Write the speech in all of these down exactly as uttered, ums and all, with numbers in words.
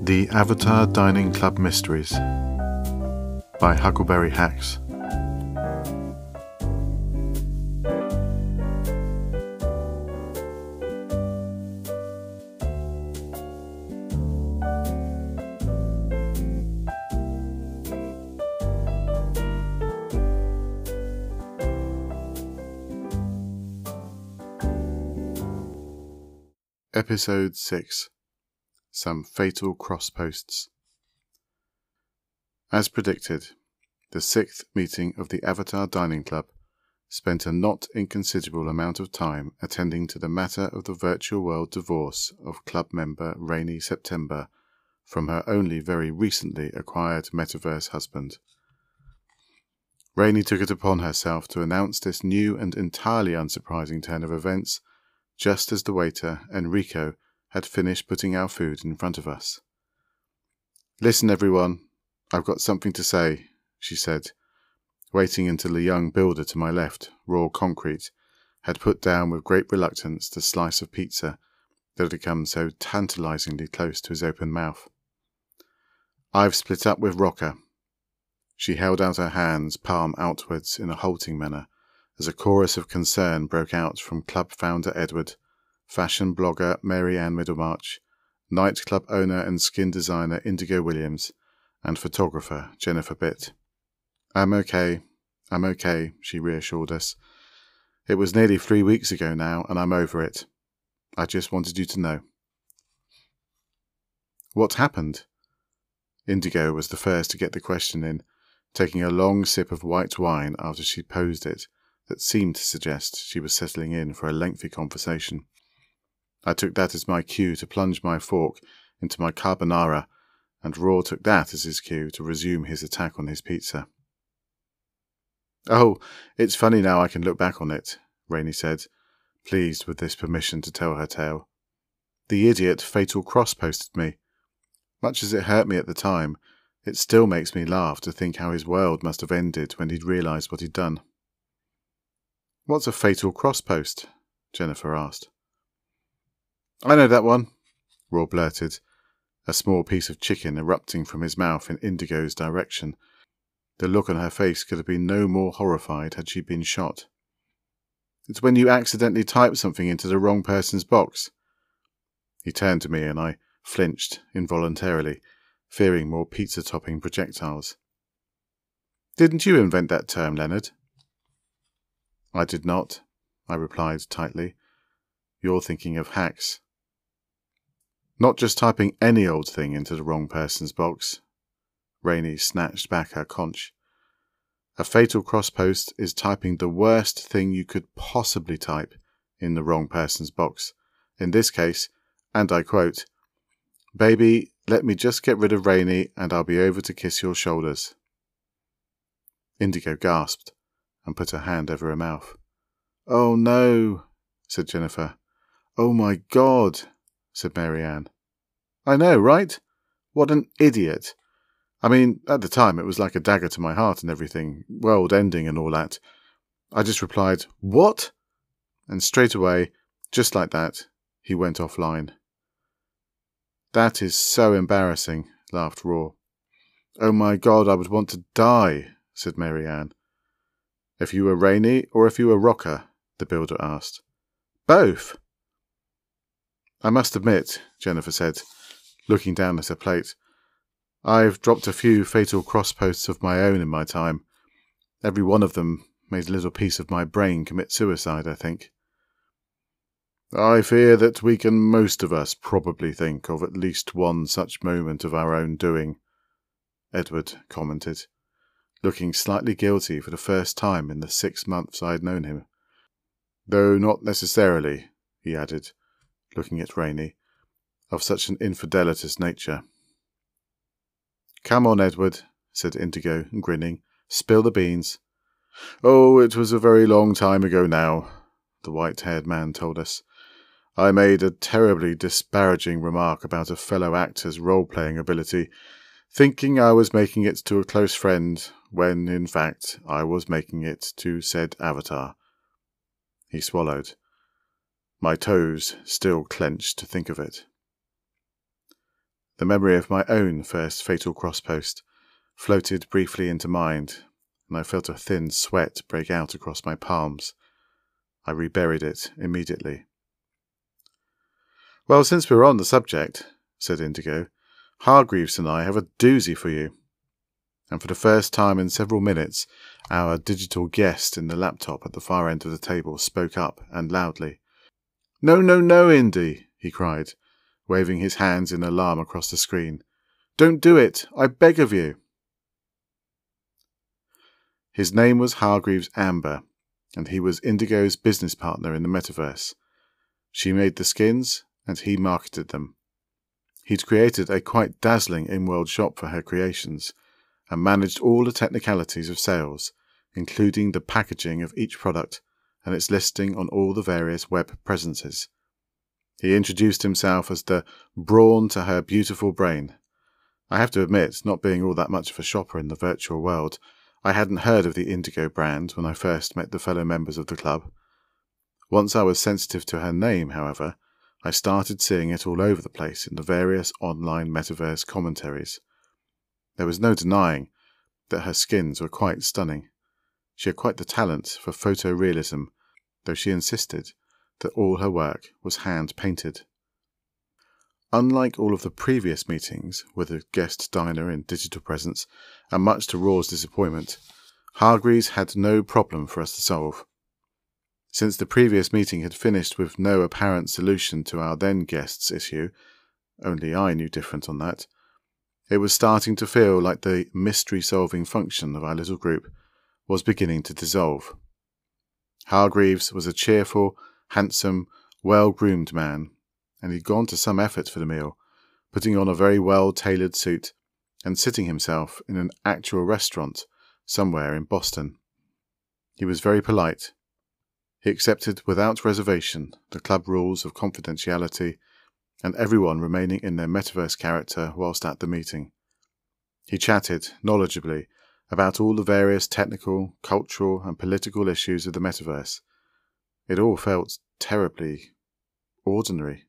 The Avatar Dining Club Mysteries by Huckleberry Hacks. Episode six. Some Fatal Crossposts. As predicted, the sixth meeting of the Avatar Dining Club spent a not inconsiderable amount of time attending to the matter of the virtual world divorce of club member Rainy September from her only very recently acquired metaverse husband. Rainy took it upon herself to announce this new and entirely unsurprising turn of events just as the waiter, Enrico, had finished putting our food in front of us. "Listen, everyone, I've got something to say," she said, waiting until the young builder to my left, raw concrete, had put down with great reluctance the slice of pizza that had come so tantalizingly close to his open mouth. "I've split up with Rocker." She held out her hands, palm outwards, in a halting manner, as a chorus of concern broke out from club founder Edward, fashion blogger Mary Ann Middlemarch, nightclub owner and skin designer Indigo Williams, and photographer Jennifer Bitt. "I'm okay, I'm okay," she reassured us. "It was nearly three weeks ago now, and I'm over it. I just wanted you to know." "What happened?" Indigo was the first to get the question in, taking a long sip of white wine after she posed it, that seemed to suggest she was settling in for a lengthy conversation. I took that as my cue to plunge my fork into my carbonara, and Raw took that as his cue to resume his attack on his pizza. "Oh, it's funny now I can look back on it," Rainy said, pleased with this permission to tell her tale. "The idiot fatal cross-posted me. Much as it hurt me at the time, it still makes me laugh to think how his world must have ended when he'd realised what he'd done." "What's a fatal cross-post?" Jennifer asked. "I know that one," Raw blurted, a small piece of chicken erupting from his mouth in Indigo's direction. The look on her face could have been no more horrified had she been shot. "It's when you accidentally type something into the wrong person's box." He turned to me and I flinched involuntarily, fearing more pizza-topping projectiles. "Didn't you invent that term, Leonard?" "I did not," I replied tightly. "You're thinking of hacks." "Not just typing any old thing into the wrong person's box." Rainy snatched back her conch. "A fatal crosspost is typing the worst thing you could possibly type in the wrong person's box. In this case, and I quote, 'Baby, let me just get rid of Rainy and I'll be over to kiss your shoulders.'" Indigo gasped and put her hand over her mouth. "Oh no," said Jennifer. "Oh my God," said Mary Ann. "I know, right? What an idiot. I mean, at the time it was like a dagger to my heart and everything, world ending and all that. I just replied, 'What?' And straight away, just like that, he went offline." "That is so embarrassing," laughed Raw. "Oh my God, I would want to die," said Mary Ann. "If you were Rainy or if you were Rocker?" the builder asked. "Both." "I must admit," Jennifer said, looking down at her plate, "I've dropped a few fatal crossposts of my own in my time. Every one of them made a little piece of my brain commit suicide, I think." "I fear that we can most of us probably think of at least one such moment of our own doing," Edward commented, looking slightly guilty for the first time in the six months I had known him. "Though not necessarily," he added, looking at Rainy, "of such an infidelitous nature." "Come on, Edward," said Indigo, grinning. "Spill the beans." "Oh, it was a very long time ago now," the white-haired man told us. "I made a terribly disparaging remark about a fellow actor's role-playing ability, thinking I was making it to a close friend, when, in fact, I was making it to said avatar." He swallowed. My toes still clenched to think of it. The memory of my own first fatal crosspost floated briefly into mind, and I felt a thin sweat break out across my palms. I reburied it immediately. "Well, since we're on the subject," said Indigo, "Hargreaves and I have a doozy for you." And for the first time in several minutes, our digital guest in the laptop at the far end of the table spoke up and loudly. "No, no, no, Indy," he cried, waving his hands in alarm across the screen. "Don't do it, I beg of you." His name was Hargreaves Amber, and he was Indigo's business partner in the metaverse. She made the skins, and he marketed them. He'd created a quite dazzling in-world shop for her creations, and managed all the technicalities of sales, including the packaging of each product and its listing on all the various web presences. He introduced himself as the brawn to her beautiful brain. I have to admit, not being all that much of a shopper in the virtual world, I hadn't heard of the Indigo brand when I first met the fellow members of the club. Once I was sensitive to her name, however, I started seeing it all over the place in the various online metaverse commentaries. There was no denying that her skins were quite stunning. She had quite the talent for photorealism, though she insisted that all her work was hand-painted. Unlike all of the previous meetings with a guest diner in digital presence, and much to Raw's disappointment, Hargreaves had no problem for us to solve. Since the previous meeting had finished with no apparent solution to our then guest's issue, only I knew different on that, it was starting to feel like the mystery-solving function of our little group was beginning to dissolve. Hargreaves was a cheerful, handsome, well-groomed man, and he'd gone to some effort for the meal, putting on a very well-tailored suit and sitting himself in an actual restaurant somewhere in Boston. He was very polite. He accepted without reservation the club rules of confidentiality and everyone remaining in their metaverse character whilst at the meeting. He chatted knowledgeably about all the various technical, cultural and political issues of the metaverse. It all felt terribly ordinary.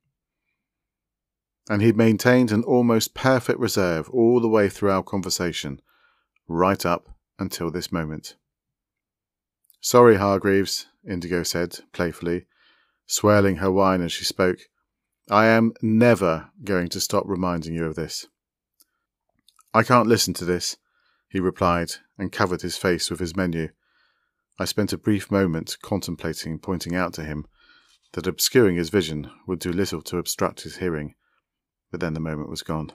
And he'd maintained an almost perfect reserve all the way through our conversation, right up until this moment. "Sorry, Hargreaves," Indigo said, playfully, swirling her wine as she spoke. "I am never going to stop reminding you of this." "I can't listen to this," he replied, and covered his face with his menu. I spent a brief moment contemplating pointing out to him that obscuring his vision would do little to obstruct his hearing, but then the moment was gone.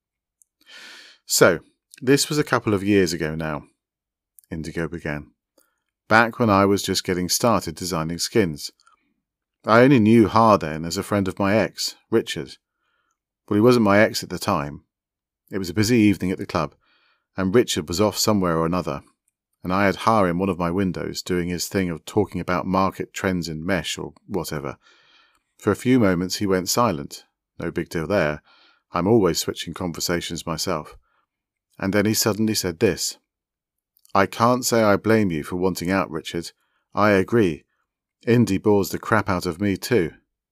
"So, this was a couple of years ago now," Indigo began. "Back when I was just getting started designing skins. I only knew Har then as a friend of my ex, Richard. Well, he wasn't my ex at the time. It was a busy evening at the club, and Richard was off somewhere or another, and I had Har in one of my windows doing his thing of talking about market trends in mesh or whatever. For a few moments he went silent. No big deal there. I'm always switching conversations myself. And then he suddenly said this. 'I can't say I blame you for wanting out, Richard. I agree. Indy bores the crap out of me too.'"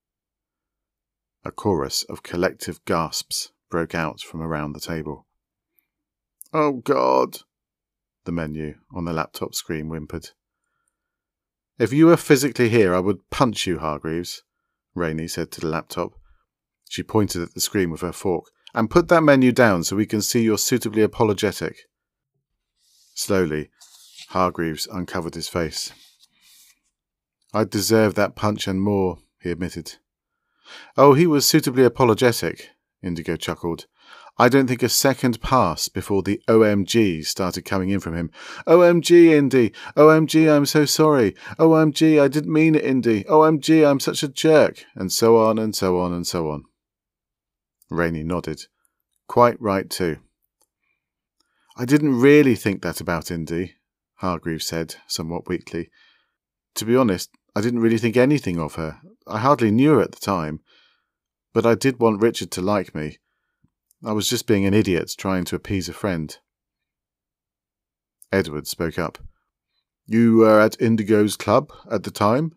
A chorus of collective gasps broke out from around the table. "Oh God," the menu on the laptop screen whimpered. "If you were physically here, I would punch you, Hargreaves," Rainey said to the laptop. She pointed at the screen with her fork. "And put that menu down so we can see you're suitably apologetic." Slowly, Hargreaves uncovered his face. "I deserved that punch and more," he admitted. "Oh, he was suitably apologetic," Indigo chuckled. "I don't think a second passed before the O M G started coming in from him. O M G, Indy! O M G, I'm so sorry! O M G, I didn't mean it, Indy! O M G, I'm such a jerk!" And so on and so on and so on. Rainey nodded. "Quite right too." "I didn't really think that about Indy," Hargreaves said, somewhat weakly. "To be honest, I didn't really think anything of her. I hardly knew her at the time. But I did want Richard to like me. I was just being an idiot trying to appease a friend." Edward spoke up. "You were at Indigo's club at the time?"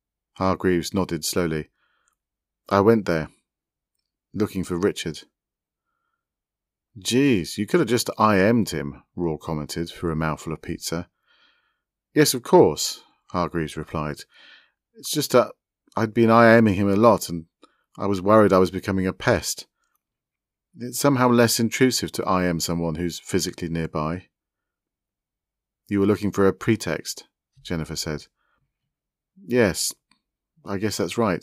Hargreaves nodded slowly. "I went there, looking for Richard." Geez, you could have just I M'd him, Raw commented through a mouthful of pizza. Yes, of course, Hargreaves replied. It's just that I'd been IMing him a lot and I was worried I was becoming a pest. It's somehow less intrusive to I M someone who's physically nearby. You were looking for a pretext, Jennifer said. Yes, I guess that's right.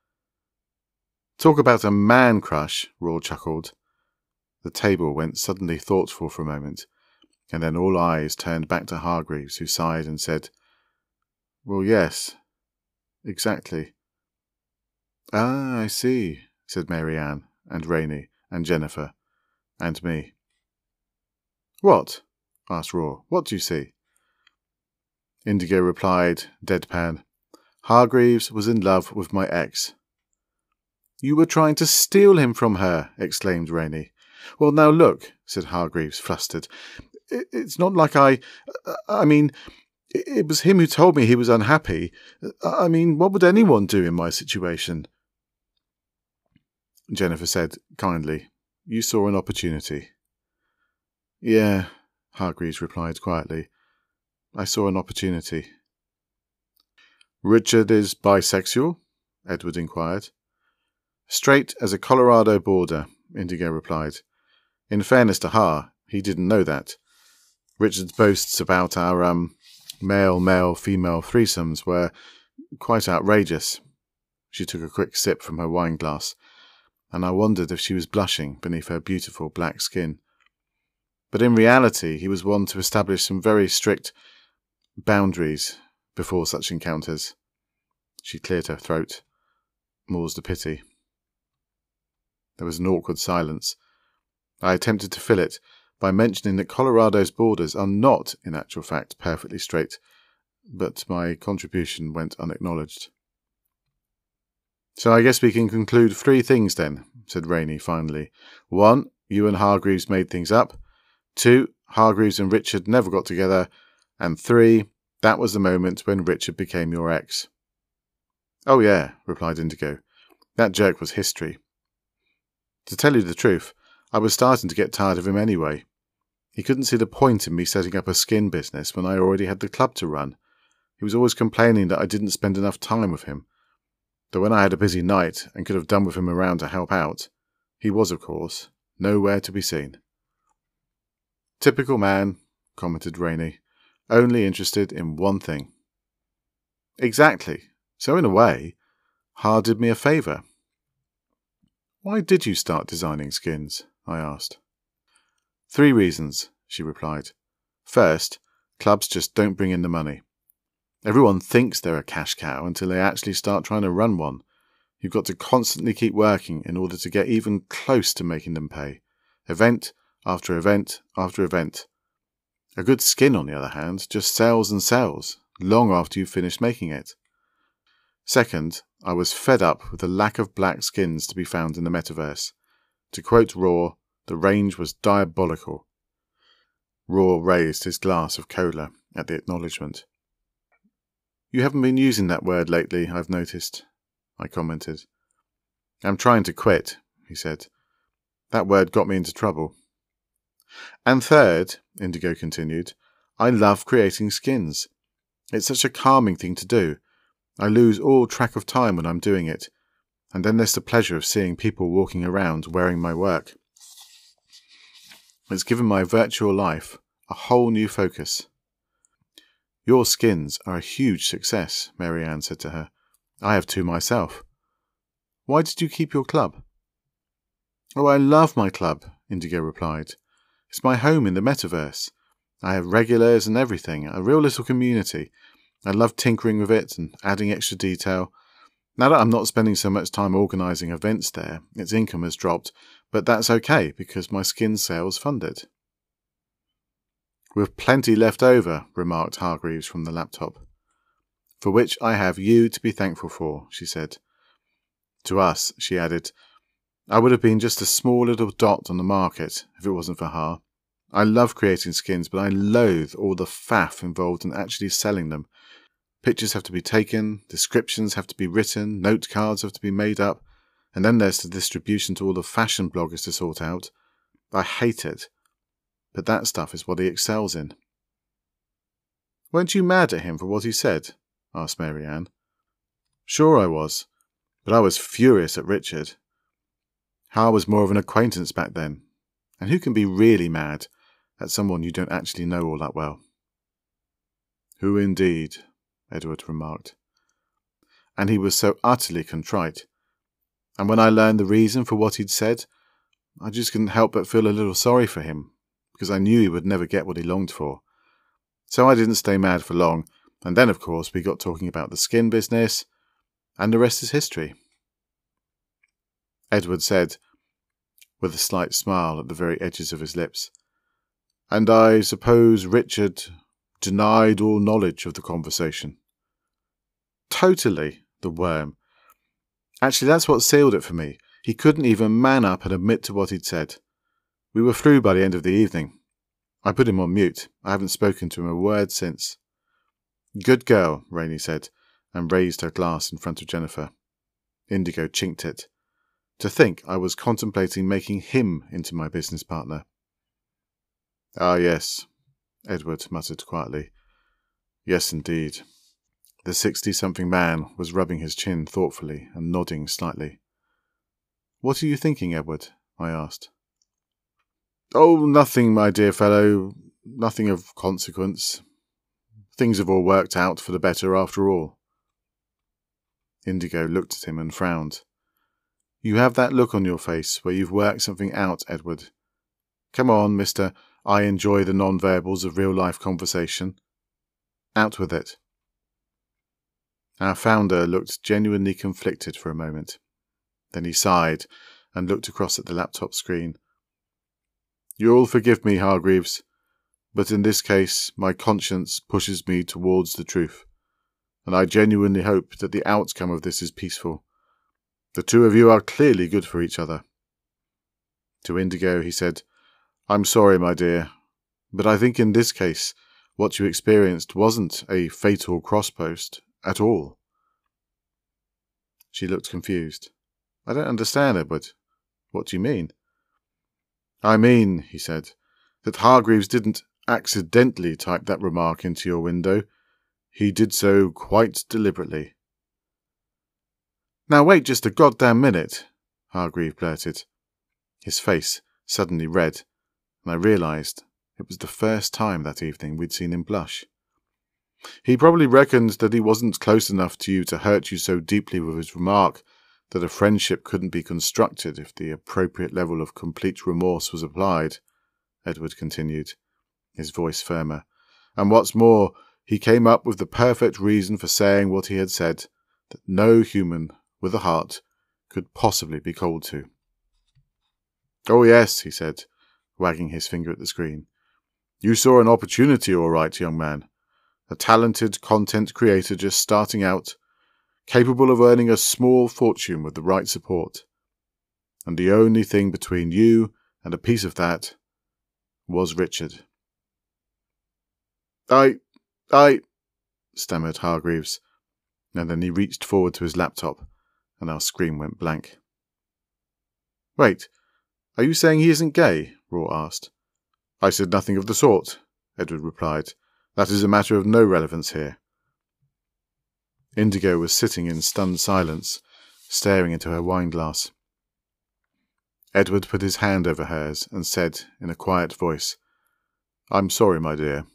Talk about a man crush, Raw chuckled. The table went suddenly thoughtful for a moment, and then all eyes turned back to Hargreaves, who sighed and said, Well, yes, exactly. Ah, I see, said Mary Ann, and Rainey, and Jennifer, and me. What? Asked Raw. What do you see? Indigo replied, deadpan, Hargreaves was in love with my ex. You were trying to steal him from her, exclaimed Rainey. Well, now look, said Hargreaves, flustered. It's not like I... I mean, it was him who told me he was unhappy. I mean, what would anyone do in my situation? Jennifer said, kindly, You saw an opportunity. Yeah, Hargreaves replied quietly. I saw an opportunity. Richard is bisexual? Edward inquired. Straight as a Colorado border, Indigo replied. In fairness to Har, he didn't know that. Richard's boasts about our um, male-male-female threesomes were quite outrageous. She took a quick sip from her wine glass, and I wondered if she was blushing beneath her beautiful black skin. But in reality, he was one to establish some very strict boundaries before such encounters. She cleared her throat. More's the pity. There was an awkward silence. I attempted to fill it by mentioning that Colorado's borders are not, in actual fact, perfectly straight, but my contribution went unacknowledged. So I guess we can conclude three things then, said Rainey finally. One, you and Hargreaves made things up. Two, Hargreaves and Richard never got together. And three, that was the moment when Richard became your ex. Oh yeah, replied Indigo. That jerk was history. To tell you the truth, I was starting to get tired of him anyway. He couldn't see the point in me setting up a skin business when I already had the club to run. He was always complaining that I didn't spend enough time with him. Though when I had a busy night and could have done with him around to help out, he was, of course, nowhere to be seen. Typical man, commented Rainey, only interested in one thing. Exactly. So in a way, Har did me a favour. Why did you start designing skins? I asked. Three reasons, she replied. First, clubs just don't bring in the money. Everyone thinks they're a cash cow until they actually start trying to run one. You've got to constantly keep working in order to get even close to making them pay. Event after event after event. A good skin, on the other hand, just sells and sells, long after you've finished making it. Second, I was fed up with the lack of black skins to be found in the metaverse. To quote Raw, the range was diabolical. Raw raised his glass of cola at the acknowledgement. You haven't been using that word lately, I've noticed, I commented. I'm trying to quit, he said. That word got me into trouble. And third, Indigo continued, I love creating skins. It's such a calming thing to do. I lose all track of time when I'm doing it, and then there's the pleasure of seeing people walking around wearing my work. It's given my virtual life a whole new focus. Your skins are a huge success, Mary Ann said to her. I have two myself. Why did you keep your club? Oh, I love my club, Indigo replied. It's my home in the metaverse. I have regulars and everything, a real little community. I love tinkering with it and adding extra detail. Now that I'm not spending so much time organising events there, its income has dropped, but that's okay because my skin sales fund it. With plenty left over, remarked Hargreaves from the laptop. For which I have you to be thankful for, she said. To us, she added, I would have been just a small little dot on the market if it wasn't for Har. I love creating skins, but I loathe all the faff involved in actually selling them. Pictures have to be taken, descriptions have to be written, note cards have to be made up, and then there's the distribution to all the fashion bloggers to sort out. I hate it. But that stuff is what he excels in. Weren't you mad at him for what he said? Asked Mary Ann. Sure I was, but I was furious at Richard. Har was more of an acquaintance back then, and who can be really mad at someone you don't actually know all that well? Who indeed, Edward remarked. And he was so utterly contrite. And when I learned the reason for what he'd said, I just couldn't help but feel a little sorry for him, because I knew he would never get what he longed for. So I didn't stay mad for long, and then of course we got talking about the skin business, and the rest is history. Edward said, with a slight smile at the very edges of his lips, and I suppose Richard denied all knowledge of the conversation. Totally, the worm. Actually, that's what sealed it for me. He couldn't even man up and admit to what he'd said. We were through by the end of the evening. I put him on mute. I haven't spoken to him a word since. Good girl, Rainey said, and raised her glass in front of Jennifer. Indigo chinked it. To think I was contemplating making him into my business partner. Ah, yes, Edward muttered quietly. Yes, indeed. The sixty-something man was rubbing his chin thoughtfully and nodding slightly. What are you thinking, Edward? I asked. Oh, nothing, my dear fellow. Nothing of consequence. Things have all worked out for the better after all. Indigo looked at him and frowned. You have that look on your face where you've worked something out, Edward. Come on, Mister I enjoy the non-verbals of real-life conversation. Out with it. Our founder looked genuinely conflicted for a moment. Then he sighed and looked across at the laptop screen. You'll forgive me, Hargreaves, but in this case my conscience pushes me towards the truth, and I genuinely hope that the outcome of this is peaceful. The two of you are clearly good for each other. To Indigo he said, I'm sorry, my dear, but I think in this case what you experienced wasn't a fatal crosspost at all. She looked confused. I don't understand, Edward. What do you mean? I mean, he said, that Hargreaves didn't accidentally type that remark into your window. He did so quite deliberately. Now wait just a goddamn minute, Hargreaves blurted. His face suddenly red, and I realised it was the first time that evening we'd seen him blush. He probably reckoned that he wasn't close enough to you to hurt you so deeply with his remark that a friendship couldn't be constructed if the appropriate level of complete remorse was applied, Edward continued, his voice firmer. And what's more, he came up with the perfect reason for saying what he had said, that no human with a heart could possibly be called to. Oh yes, he said, wagging his finger at the screen. You saw an opportunity, all right, young man. A talented content creator just starting out, capable of earning a small fortune with the right support. And the only thing between you and a piece of that was Richard. I, I, stammered Hargreaves, and then he reached forward to his laptop, and our screen went blank. Wait, are you saying he isn't gay? Raw asked. I said nothing of the sort, Edward replied. That is a matter of no relevance here. Indigo was sitting in stunned silence, staring into her wine-glass. Edward put his hand over hers and said in a quiet voice, I'm sorry, my dear.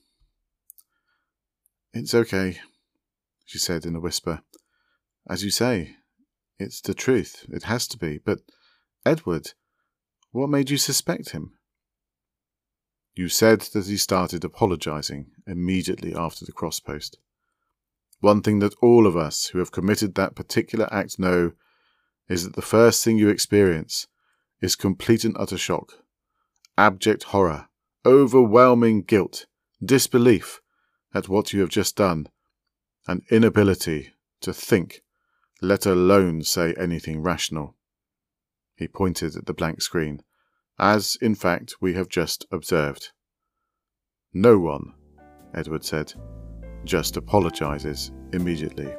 It's okay, she said in a whisper. As you say, it's the truth. It has to be. But, Edward, what made you suspect him? You said that he started apologising immediately after the crosspost. One thing that all of us who have committed that particular act know is that the first thing you experience is complete and utter shock, abject horror, overwhelming guilt, disbelief at what you have just done, and inability to think, let alone say anything rational. He pointed at the blank screen, as, in fact, we have just observed. No one, Edward said, just apologises immediately.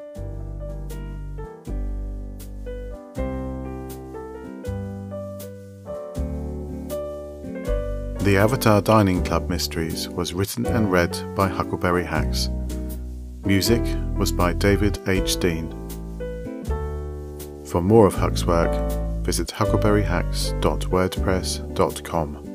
The Avatar Dining Club Mysteries was written and read by Huckleberry Hacks. Music was by David H. Dean. For more of Huck's work, visit huckleberry hacks dot wordpress dot com.